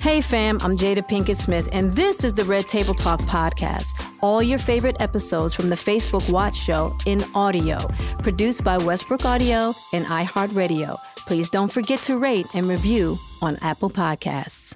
Hey fam, I'm Jada Pinkett Smith, and this is the Red Table Talk podcast. All your favorite episodes from the Facebook Watch Show in audio, produced by Westbrook Audio and iHeartRadio. Please don't forget to rate and review on Apple Podcasts.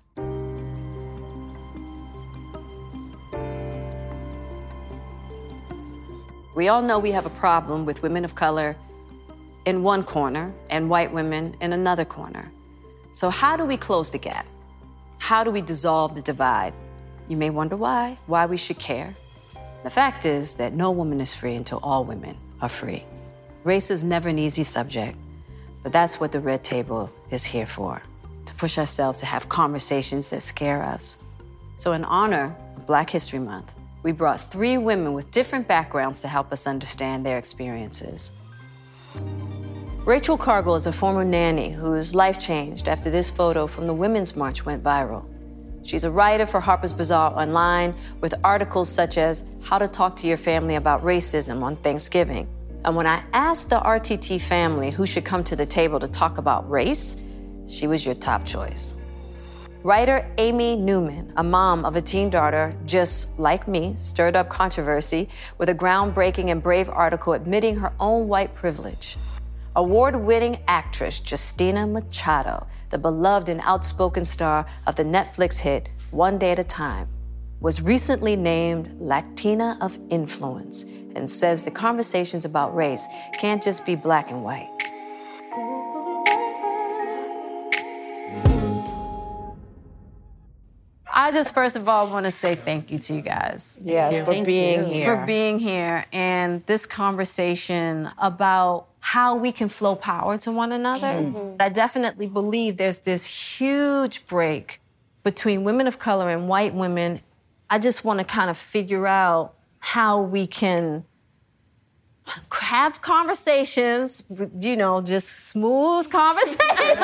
We all know we have a problem with women of color in one corner and white women in another corner. So how do we close the gap? How do we dissolve the divide? You may wonder why we should care. The fact is that no woman is free until all women are free. Race is never an easy subject, but that's what the Red Table is here for, to push ourselves to have conversations that scare us. So in honor of Black History Month, we brought 3 women with different backgrounds to help us understand their experiences. Rachel Cargill is a former nanny whose life changed after this photo from the Women's March went viral. She's a writer for Harper's Bazaar Online with articles such as How to Talk to Your Family About Racism on Thanksgiving. And when I asked the RTT family who should come to the table to talk about race, she was your top choice. Writer Amy Newman, a mom of a teen daughter just like me, stirred up controversy with a groundbreaking and brave article admitting her own white privilege. Award-winning actress Justina Machado, the beloved and outspoken star of the Netflix hit One Day at a Time, was recently named Latina of Influence and says the conversations about race can't just be black and white. I just, first of all, want to say thank you to you guys. Yes, for being here. For being here and this conversation about how we can flow power to one another. Mm-hmm. I definitely believe there's this huge break between women of color and white women. I just want to kind of figure out how we can have conversations, just smooth conversations. Because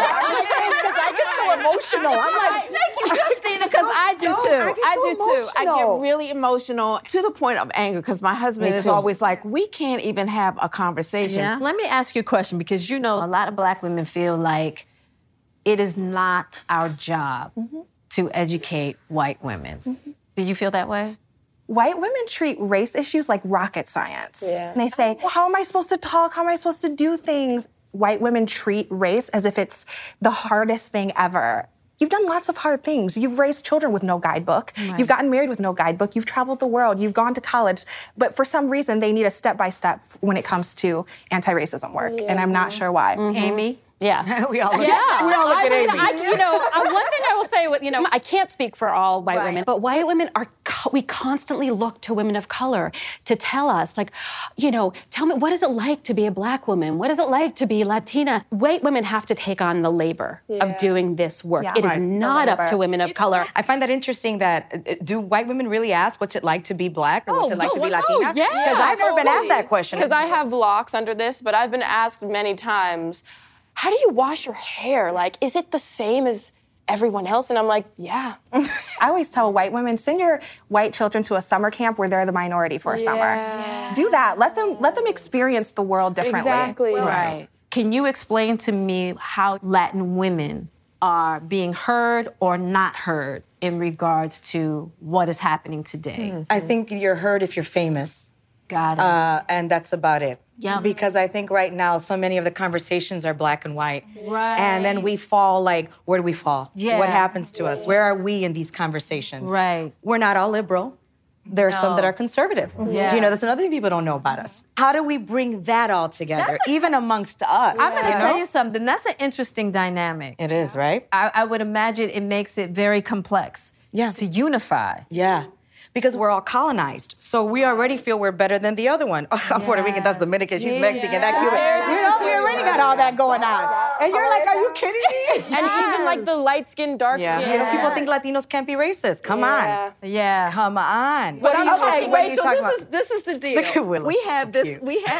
I get so emotional. I'm like, thank you, Justina, because I do too. I get really emotional to the point of anger because my husband is always like, we can't even have a conversation. Yeah. Let me ask you a question because a lot of Black women feel like it is not our job to educate white women. Mm-hmm. Do you feel that way? White women treat race issues like rocket science. Yeah. And they say, well, how am I supposed to talk? How am I supposed to do things? White women treat race as if it's the hardest thing ever. You've done lots of hard things. You've raised children with no guidebook. Right. You've gotten married with no guidebook. You've traveled the world. You've gone to college. But for some reason, they need a step-by-step when it comes to anti-racism work. Yeah. And I'm not sure why. Mm-hmm. Amy? Yeah. we all look at Amy. One thing I will say, I can't speak for all white women, but white women we constantly look to women of color to tell us, tell me, what is it like to be a Black woman? What is it like to be Latina? White women have to take on the labor of doing this work. Yeah, it is not up to women of color. I find that interesting that, do white women really ask what's it like to be Black or what's it like to be Latina? Yeah. Because I've never been asked that question. Because I have locks under this, but I've been asked many times, how do you wash your hair? Is it the same as everyone else? And I'm like, yeah. I always tell white women, send your white children to a summer camp where they're the minority for a summer. Yeah. Do that. Let them experience the world differently. Exactly. Right. Can you explain to me how Latin women are being heard or not heard in regards to what is happening today? Mm-hmm. I think you're heard if you're famous. Got it. And that's about it. Yeah. Because I think right now so many of the conversations are black and white. Right. And then we fall where do we fall? Yeah. What happens to us? Where are we in these conversations? Right. We're not all liberal. There are some that are conservative. Yeah. Do you know, that's another thing people don't know about us. How do we bring that all together, even amongst us? I'm going to tell you something. That's an interesting dynamic. It is, right? I would imagine it makes it very complex to unify. Yeah. Because we're all colonized. So we already feel we're better than the other one. I'm Puerto Rican, that's Dominican, she's Mexican, that Cuban. We already got all that going on. And you're like, are you kidding me? And even the light-skinned, dark-skinned. You know, people think Latinos can't be racist. Come on. Yeah. Come on. But Rachel, this is the deal. Look at Willow. We had this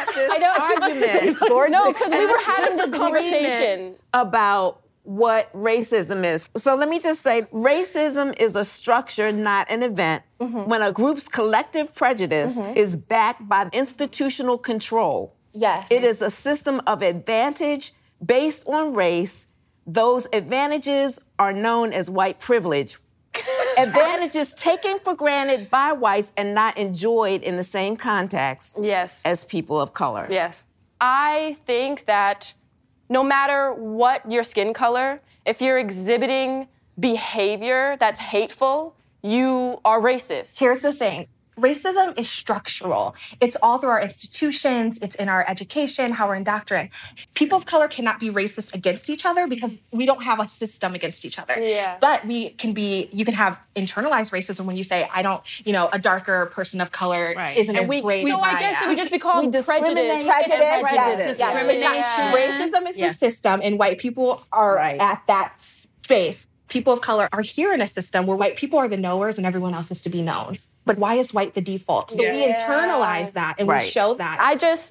I know, argument. It's gorgeous. No, because we were having this conversation about what racism is. So let me just say, racism is a structure, not an event. Mm-hmm. When a group's collective prejudice is backed by institutional control. Yes. It is a system of advantage based on race Those advantages are known as white privilege. Advantages taken for granted by whites and not enjoyed in the same context as people of color. Yes. I think that no matter what your skin color, if you're exhibiting behavior that's hateful, you are racist. Here's the thing. Racism is structural. It's all through our institutions. It's in our education, how we're indoctrinated. People of color cannot be racist against each other because we don't have a system against each other. Yeah. But you can have internalized racism when you say, I don't, a darker person of color isn't as great as So I guess it would just be called prejudice. Prejudice. Discrimination. Racism is the system, and white people are at that space. People of color are here in a system where white people are the knowers and everyone else is to be known. But why is white the default? So we internalize that and we show that. I just,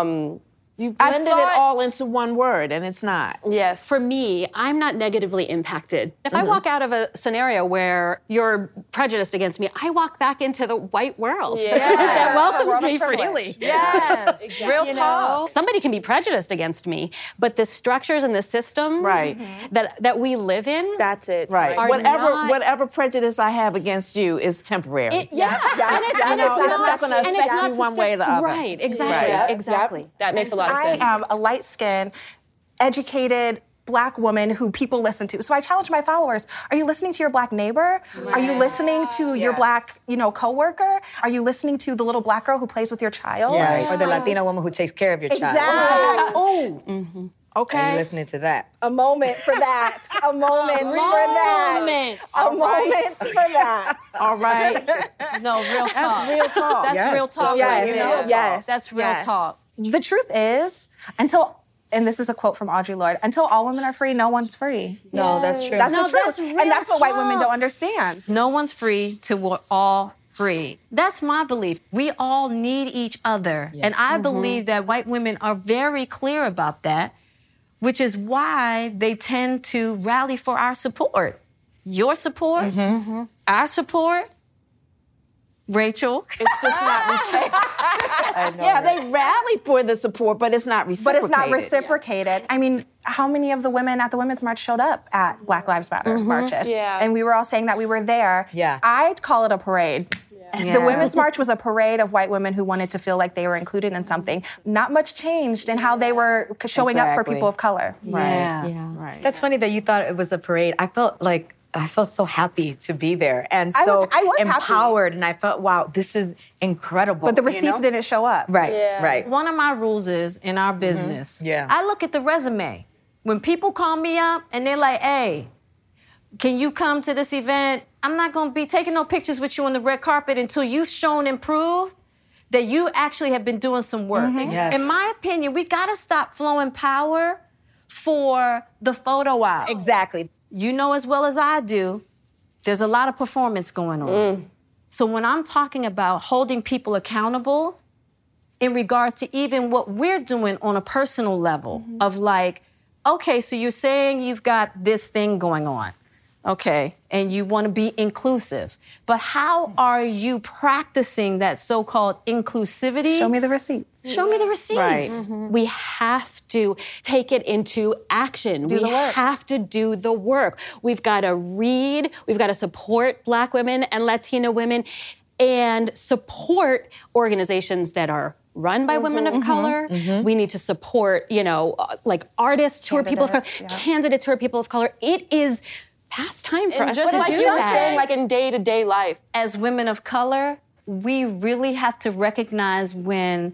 you blended it all into one word, and it's not. Yes. For me, I'm not negatively impacted. If I walk out of a scenario where you're prejudiced against me, I walk back into the white world. That welcomes me freely. Yes. Real talk. Somebody can be prejudiced against me, but the structures and the systems that we live in, that's it. Right. Whatever prejudice I have against you is temporary. And it's not going to affect you one way or the other. Right. Exactly. Exactly. That makes a lot of sense. I am a light-skinned, educated Black woman who people listen to. So I challenge my followers, are you listening to your Black neighbor? Are you listening to your Black, coworker? Are you listening to the little Black girl who plays with your child? Yeah, or the Latina woman who takes care of your child. Exactly. Oh. Mm-hmm. Okay. Are you listening to that? A moment for that. A moment for that. A moment for that. All right. No, real talk. That's real talk. That's real talk. Yes. That's real talk. The truth is, and this is a quote from Audre Lorde, until all women are free, no one's free. No, that's true. That's the truth. That's real and that's what white women talk. don't understand. No one's free till we're all free. That's my belief. We all need each other. Yes. And I believe that white women are very clear about that, which is why they tend to rally for our support. Your support, our support. Rachel. It's just not reciprocated. Yeah, they rally for the support, but it's not reciprocated. But it's not reciprocated. I mean, how many of the women at the Women's March showed up at Black Lives Matter marches? Yeah. And we were all saying that we were there. Yeah. I'd call it a parade. Yeah. The Women's March was a parade of white women who wanted to feel like they were included in something. Not much changed in how they were showing up for people of color. Right. Yeah. Right. That's funny that you thought it was a parade. I felt so happy to be there and I so was empowered. happy. And I felt, wow, this is incredible. But the receipts didn't show up. Right, right. One of my rules is, in our business, I look at the resume. When people call me up and they're like, hey, can you come to this event? I'm not going to be taking no pictures with you on the red carpet until you've shown and proved that you actually have been doing some work. Yes. In my opinion, we got to stop flowing power for the photo op. Exactly. You know as well as I do, there's a lot of performance going on. So when I'm talking about holding people accountable in regards to even what we're doing on a personal level of like, okay, so you're saying you've got this thing going on. Okay, and you want to be inclusive. But how are you practicing that so-called inclusivity? Show me the receipts. Show me the receipts. Right. We have to take it into action. Do the work. Have to do the work. We've got to read. We've got to support Black women and Latina women and support organizations that are run by women of color. We need to support, like artists who are people of color, candidates who are people of color. It is past time for us just to like do you were that. saying, like in day-to-day life. As women of color, we really have to recognize when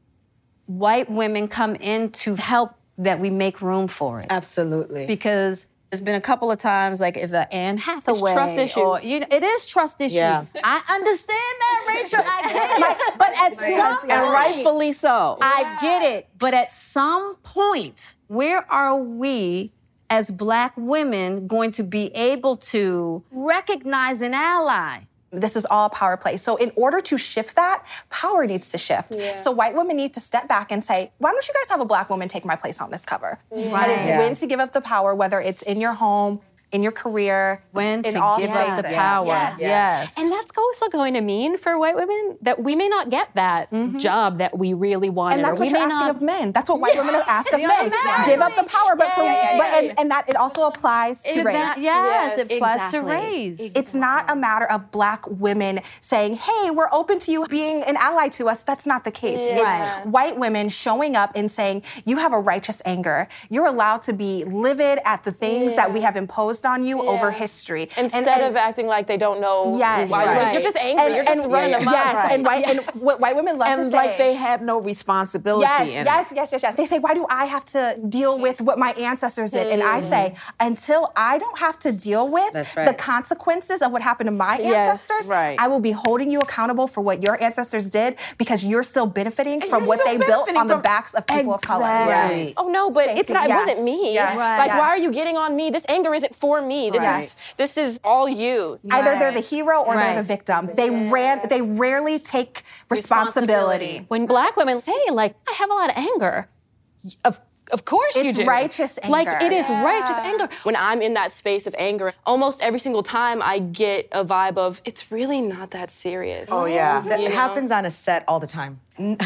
white women come in to help that we make room for it. Absolutely. Because there's been a couple of times, like if Anne Hathaway. It's trust issues. Or, it is trust issues. Yeah. I understand that, Rachel. I get it. But at some point. And rightfully so. I get it. But at some point, where are we as Black women going to be able to recognize an ally? This is all power play. So in order to shift that, power needs to shift. So white women need to step back and say, why don't you guys have a Black woman take my place on this cover? And it's when to give up the power, whether it's in your home, in your career, When in to all give up the spaces. power. Yes. Yes. And that's also going to mean for white women that we may not get that job that we really wanted. And that's or what we you're may asking not. of men. That's what white women ask of men. exactly. Give up the power, but and that it also applies to race. Yes, it Yes, applies to exactly. race. It's not a matter of Black women saying, hey, we're open to you being an ally to us. That's not the case. It's white women showing up and saying, you have a righteous anger. You're allowed to be livid at the things that we have imposed on you over history. Instead of acting like they don't know Yes, why right. you're just angry. You're just running amok. Yes, and what white women love to And say. like they have no responsibility in it. Yes. They say, why do I have to deal with what my ancestors did? And I say, until I don't have to deal with the consequences of what happened to my ancestors, I will be holding you accountable for what your ancestors did because you're still benefiting from what they built on the backs of people of color. Right. Oh no, but it's not. It wasn't me. Yes. Like, why are you getting on me? This anger isn't for me. This is all you. Either they're the hero or they're the victim. They rarely take responsibility. When Black women say, like, I have a lot of anger, of course you do. It's righteous anger. Like, it is righteous anger. When I'm in that space of anger, almost every single time I get a vibe of, it's really not that serious. Oh, yeah. It happens on a set all the time.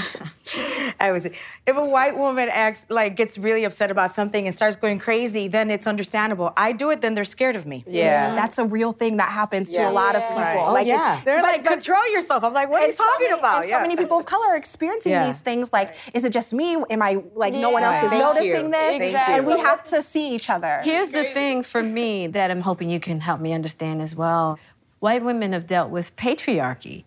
If a white woman gets really upset about something and starts going crazy, then it's understandable. I do it, then they're scared of me. Yeah. That's a real thing that happens to a lot of people. Oh, Like, yeah. They're like, control yourself. I'm like, what are you talking about? And so many people of color are experiencing these things. Like, is it just me? Am I, like, no one else is noticing this? Exactly. And we have to see each other. Here's the thing for me that I'm hoping you can help me understand as well. White women have dealt with patriarchy.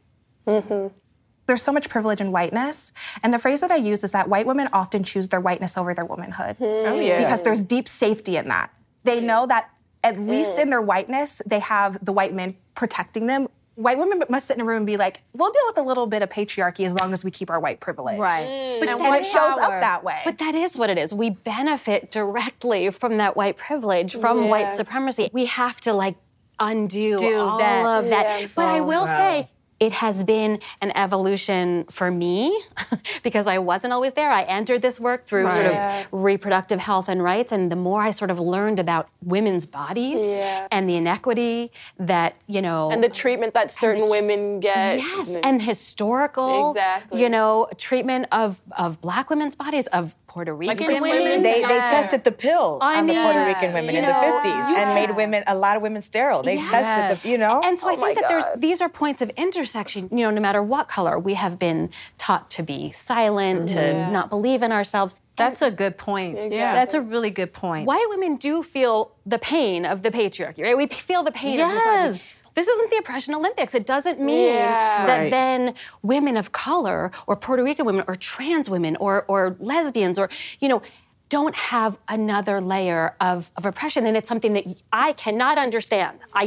There's so much privilege in whiteness. And the phrase that I use is that white women often choose their whiteness over their womanhood. Because there's deep safety in that. They know that at least in their whiteness, they have the white men protecting them. White women must sit in a room and be like, we'll deal with a little bit of patriarchy as long as we keep our white privilege. Right. And it shows up that way. But that is what it is. We benefit directly from that white privilege, from white supremacy. We have to, like, undo all of that. But I will say, it has been an evolution for me because I wasn't always there. I entered this work through sort of reproductive health and rights, and the more I sort of learned about women's bodies and the inequity that, and the treatment that certain women get. Yes, and historical, treatment of Black women's bodies, of Puerto Rican women. They tested the pill on the Puerto Rican women in the 50s and made a lot of women sterile. They tested And so I think that these are points of intersection. No matter what color, we have been taught to be silent, to not believe in ourselves. That's a good point. Exactly. That's a really good point. White women do feel the pain of the patriarchy, right? We feel the pain of this. This isn't the Oppression Olympics. It doesn't mean that then women of color or Puerto Rican women or trans women or lesbians or, don't have another layer of oppression. And it's something that I cannot understand. I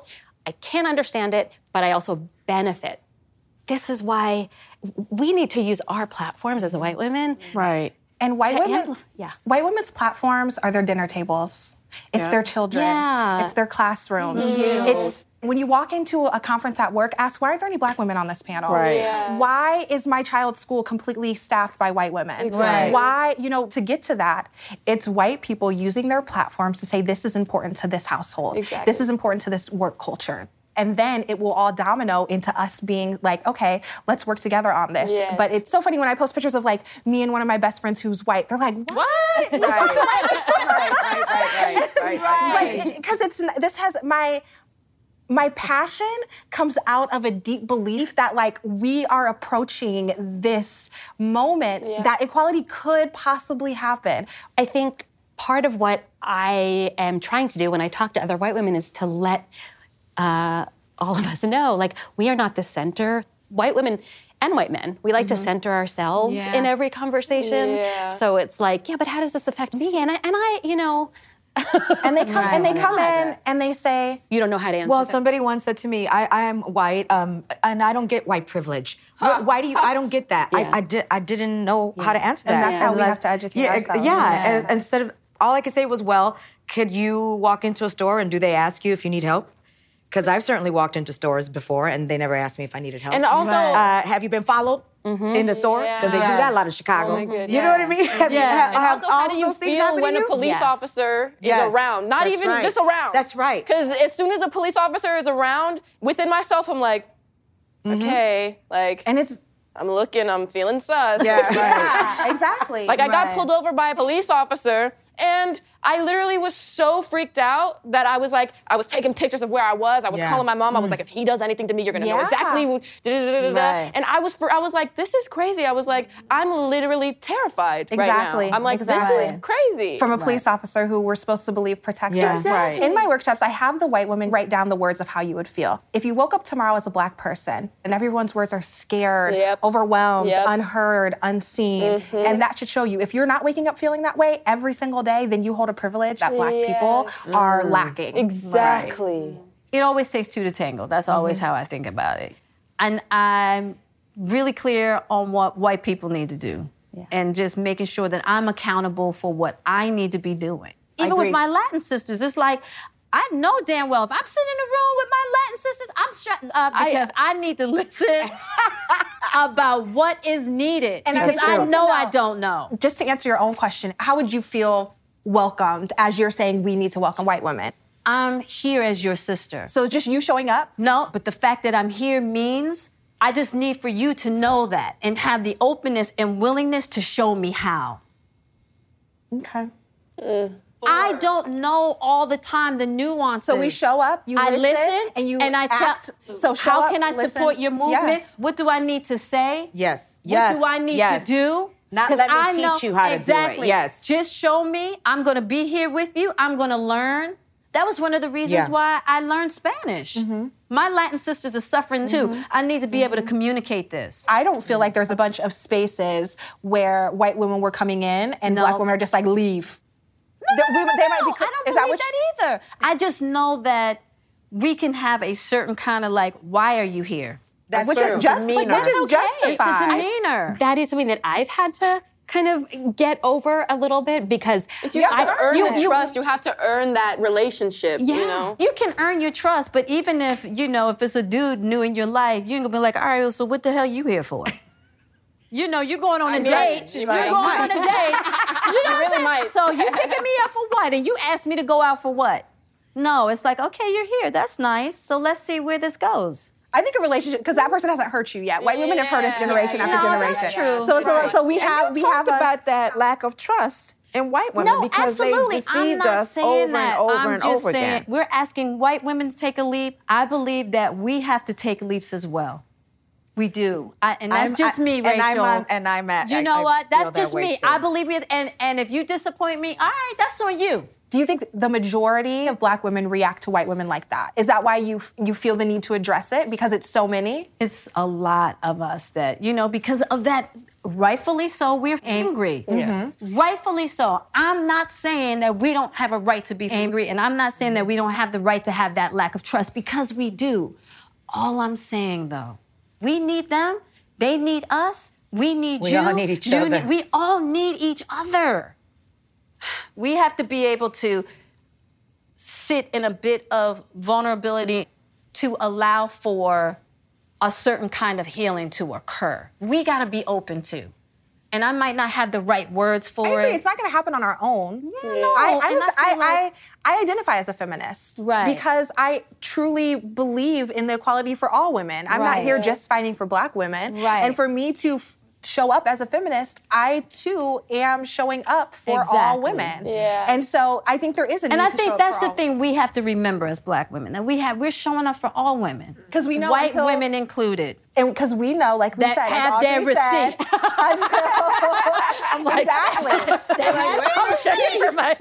can't understand it, but I also benefit. This is why we need to use our platforms as white women. Right. And white women's platforms are their dinner tables. It's their children. Yeah. It's their classrooms. It's when you walk into a conference at work, ask, why are there any Black women on this panel? Right. Yeah. Why is my child's school completely staffed by white women? Right. Why, to get to that, it's white people using their platforms to say, this is important to this household. Exactly. This is important to this work culture. And then it will all domino into us being like, okay, let's work together on this. Yes. But it's so funny when I post pictures of like me and one of my best friends who's white. They're like, what? Right. Because my passion comes out of a deep belief that like we are approaching this moment that equality could possibly happen. I think part of what I am trying to do when I talk to other white women is to let all of us know, like, we are not the center. White women and white men, we like to center ourselves in every conversation. Yeah. So it's like, but how does this affect me? And I And they come in and they say, you don't know how to answer. Well, somebody once said to me, I am white, and I don't get white privilege. Why do you? I don't get that. I didn't know how to answer that. And that's how we have to educate ourselves. And instead of, all I could say was, well, could you walk into a store and do they ask you if you need help? Because I've certainly walked into stores before and they never asked me if I needed help. And also, have you been followed in the store? Because they do that a lot in Chicago. You know what I mean? And also, how do you feel when a police officer is around? Not even just around. That's right. Because as soon as a police officer is around, within myself, I'm like, okay, like, And it's I'm looking, I'm feeling sus. yeah, exactly. Like, I got pulled over by a police officer, and I literally was so freaked out that I was like, I was taking pictures of where I was. I was calling my mom. I was like, if he does anything to me, you're gonna know exactly. And I was like, this is crazy. I was like, I'm literally terrified right now. I'm like, this is crazy. From a police officer who we're supposed to believe protects us. Exactly. In my workshops, I have the white women write down the words of how you would feel. If you woke up tomorrow as a black person and everyone's words are scared, overwhelmed, unheard, unseen, and that should show you. If you're not waking up feeling that way every single day, then you hold a privilege that black people are lacking. Exactly. It always takes two to tango. That's always how I think about it. And I'm really clear on what white people need to do. And just making sure that I'm accountable for what I need to be doing. Even with my Latin sisters, it's like, I know damn well if I'm sitting in the room with my Latin sisters, I'm shutting up because I need to listen about what is needed. And because I know I don't know. Just to answer your own question, how would you feel welcomed as you're saying we need to welcome white women? I'm here as your sister. So just you showing up? No, but the fact that I'm here means I just need for you to know that and have the openness and willingness to show me how. Okay. I don't know all the time the nuances. So we show up, you listen, and you act. So how can I support your movement? Yes. What do I need to say? Yes. What do I need to do? Not let me teach you how to do it. Yes. Just show me. I'm going to be here with you. I'm going to learn. That was one of the reasons why I learned Spanish. My Latin sisters are suffering too. I need to be able to communicate this. I don't feel like there's a bunch of spaces where white women were coming in and black women are just like, leave. No, I don't believe that either. I just know that we can have a certain kind of like, why are you here? Which is justified. It's the demeanor. That is something that I've had to kind of get over a little bit because you have to earn the trust. You have to earn that relationship. Yeah. You know, you can earn your trust, but even if if it's a dude new in your life, you ain't gonna be like, all right, so what the hell you here for? You're going on a date. You're going on a date. You know really might. So you picking me up for what? And you asked me to go out for what? No, it's like, okay, you're here. That's nice. So let's see where this goes. I think a relationship, because that person hasn't hurt you yet. White women have hurt us generation after generation. That's true. So we have about that lack of trust in white women because absolutely. they deceived I'm not us saying over that. and over I'm and just over saying, again. We're asking white women to take a leap. I believe that we have to take leaps as well. We do. And that's just me, Rachel. You know what? That's just me. I believe it. And if you disappoint me, all right, that's on you. Do you think the majority of black women react to white women like that? Is that why you feel the need to address it? Because it's so many? It's a lot of us that, because of that, rightfully so, we're angry. Rightfully so. I'm not saying that we don't have a right to be angry, and I'm not saying that we don't have the right to have that lack of trust, because we do. All I'm saying, though, we need them, they need us, we need you. We all need each other. We all need each other. We have to be able to sit in a bit of vulnerability to allow for a certain kind of healing to occur. We got to be open to. And I might not have the right words for I agree. it. It's not going to happen on our own. I identify as a feminist. Right. Because I truly believe in the equality for all women. I'm not here just fighting for black women. Right. And for me to show up as a feminist, I too am showing up for all women. Yeah. And so I think there is a need And I to think show that's up for the all thing we have to remember as black women, that we're showing up for all women. Because we know white women included. And because we know, like we that said, have their receipt. I'm like, exactly. I'm checking for my.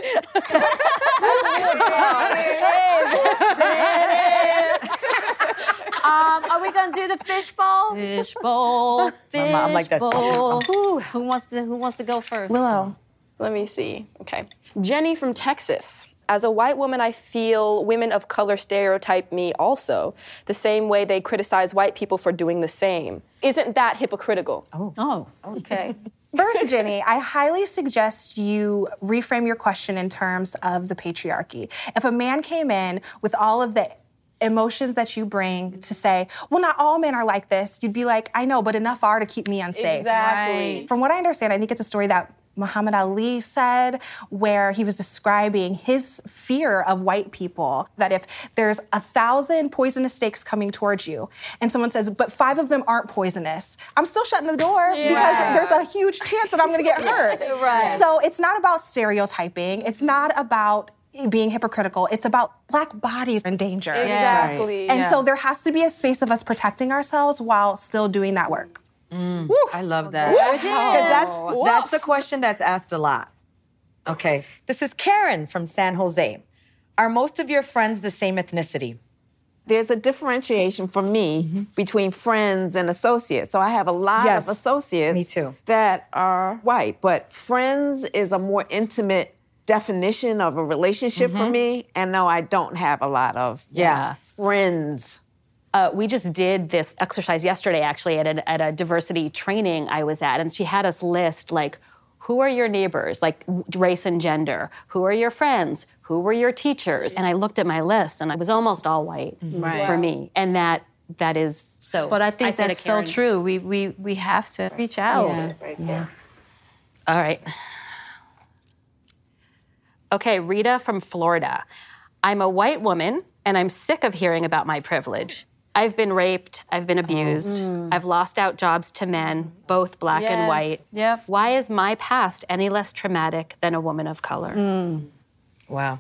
Are we gonna do the fishbowl? Fishbowl. I'm like that. Who wants to go first? Willow. Let me see. Okay. Jenny from Texas. As a white woman, I feel women of color stereotype me also, the same way they criticize white people for doing the same. Isn't that hypocritical? Oh, okay. First, Jenny, I highly suggest you reframe your question in terms of the patriarchy. If a man came in with all of the emotions that you bring to say, well, not all men are like this, you'd be like, I know, but enough are to keep me unsafe. Exactly. Right. From what I understand, I think it's a story that Muhammad Ali said, where he was describing his fear of white people, that if there's 1,000 poisonous snakes coming towards you and someone says, but 5 of them aren't poisonous, I'm still shutting the door because there's a huge chance that I'm gonna get hurt. Right. So it's not about stereotyping. It's not about being hypocritical. It's about Black bodies in danger. Exactly. And so there has to be a space of us protecting ourselves while still doing that work. I love that. Because that's a question that's asked a lot. Okay. This is Karen from San Jose. Are most of your friends the same ethnicity? There's a differentiation for me between friends and associates. So I have a lot of associates Me too. that are white, but friends is a more intimate definition of a relationship for me. And no, I don't have a lot of friends. We just did this exercise yesterday, actually, at a diversity training I was at, and she had us list, like, who are your neighbors, like race and gender? Who are your friends? Who were your teachers? And I looked at my list, and it was almost all white for me. And that is so. But I think said that's it, so Karen. true. We have to reach out. Yeah. All right. Okay, Rita from Florida. I'm a white woman, and I'm sick of hearing about my privilege. I've been raped, I've been abused, I've lost out jobs to men, both Black and white. Yep. Why is my past any less traumatic than a woman of color? Wow.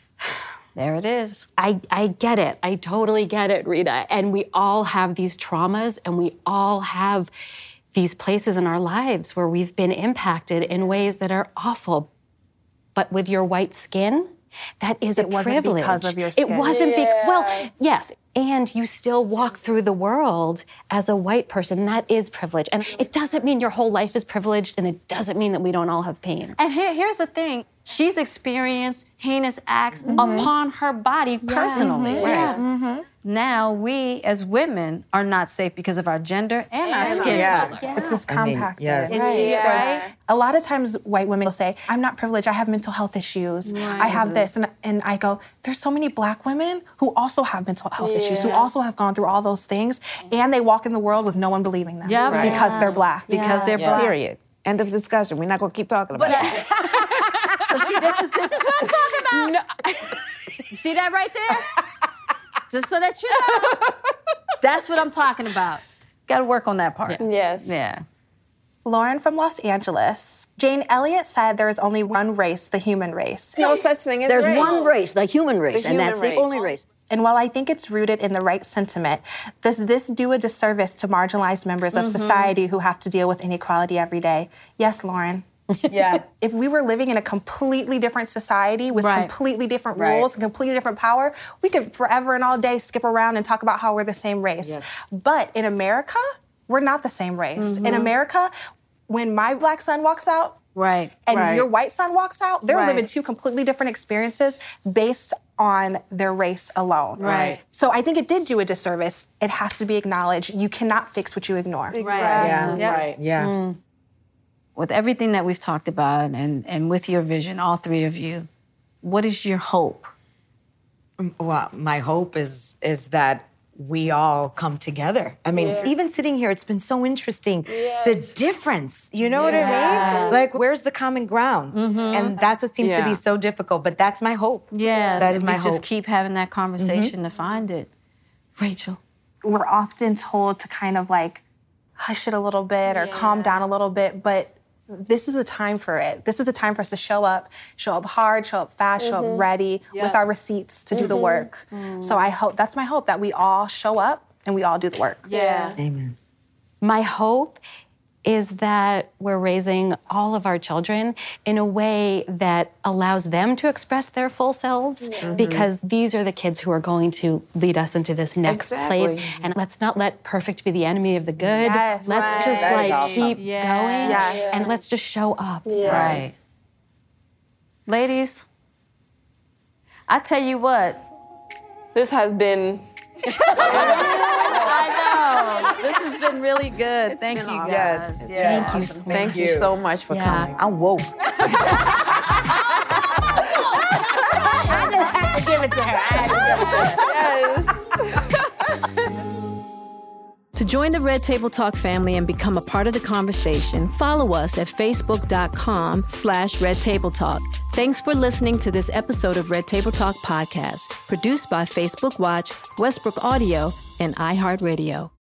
There it is. I get it. I totally get it, Rita. And we all have these traumas, and we all have these places in our lives where we've been impacted in ways that are awful. But with your white skin, that is a privilege. It wasn't because of your skin. It wasn't well, yes. And you still walk through the world as a white person. That is privilege. And it doesn't mean your whole life is privileged, and it doesn't mean that we don't all have pain. And here's the thing. She's experienced heinous acts upon her body personally. Right. Now we, as women, are not safe because of our gender and our skin color. It's this compacted. yes. Right. A lot of times white women will say, I'm not privileged, I have mental health issues, I have this. And I go, there's so many Black women who also have mental health issues, who also have gone through all those things, and they walk in the world with no one believing them because they're Black. Because they're Black. Period. End of discussion. We're not going to keep talking about it. But see, this is what I'm talking about. You see that right there? Just so that you know. That's what I'm talking about. Got to work on that part. Yes. Yeah. Lauren from Los Angeles. Jane Elliott said there is only one race, the human race. No such thing as There's race. one race, the human race, and human that's race. the only race. And while I think it's rooted in the right sentiment, does this do a disservice to marginalized members of society who have to deal with inequality every day? Yes, Lauren. Yeah. If we were living in a completely different society with completely different rules and completely different power, we could forever and all day skip around and talk about how we're the same race. Yes. But in America, we're not the same race. In America, when my Black son walks out, and your white son walks out, they're living 2 completely different experiences based on their race alone. Right. So I think it did do a disservice. It has to be acknowledged. You cannot fix what you ignore. Exactly. Yeah. Right. Yeah. With everything that we've talked about and with your vision, all 3 of you, what is your hope? Well, my hope is that we all come together. I mean, even sitting here, it's been so interesting. The difference, you know what I mean? Like, where's the common ground? And that's what seems to be so difficult, but that's my hope. Yeah, that is my we hope. just keep having that conversation to find it. Rachel. We're often told to kind of like hush it a little bit or calm down a little bit, but this is the time for it. This is the time for us to show up hard, show up fast, show up ready with our receipts to do the work. So I hope, that's my hope, that we all show up and we all do the work. Yeah. Amen. My hope is that we're raising all of our children in a way that allows them to express their full selves, because these are the kids who are going to lead us into this next place. And let's not let perfect be the enemy of the good. Yes. Let's just That is like awesome. keep going and let's just show up. Right. Ladies, I tell you what. This has been I know. This has been really good. Thank you, guys. Yes. Thank you. Thank you so much for coming. I'm woke. I just have to give it to her. join the Red Table Talk family and become a part of the conversation. Follow us at facebook.com/Red Table Talk. Thanks for listening to this episode of Red Table Talk Podcast, produced by Facebook Watch, Westbrook Audio, and iHeartRadio.